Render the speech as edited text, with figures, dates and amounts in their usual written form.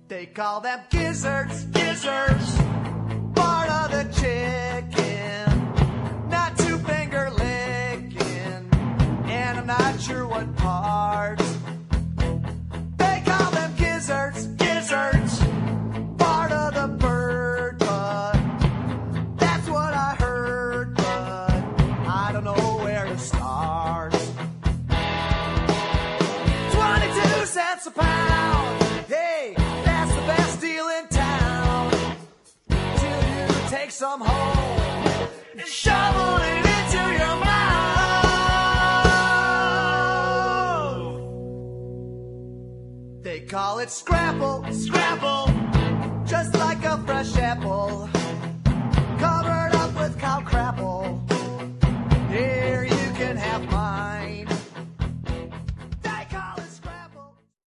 They call them gizzards, gizzards, part of the chicken, not two-finger licking, and I'm not sure what part. They call them gizzards, gizzards, part of the bird, but that's what I heard, but I don't know where to start. 22 cents a pound, hey, that's the best deal in town. Till you take some home and shovel it into your mouth. They call it scrapple, scrapple, just like a fresh apple, covered up with cow crapple. Here